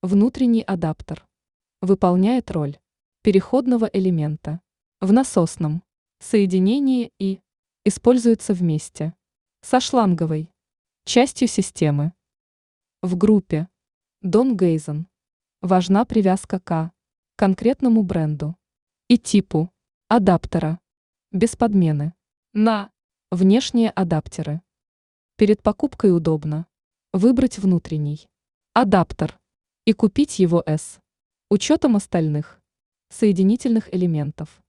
Внутренний адаптер выполняет роль переходного элемента в насосном соединении и используется вместе со шланговой частью системы. В группе Don Gazon важна привязка к конкретному бренду и типу адаптера без подмены на внешние адаптеры. Перед покупкой удобно выбрать внутренний адаптер и купить его с учетом остальных соединительных элементов.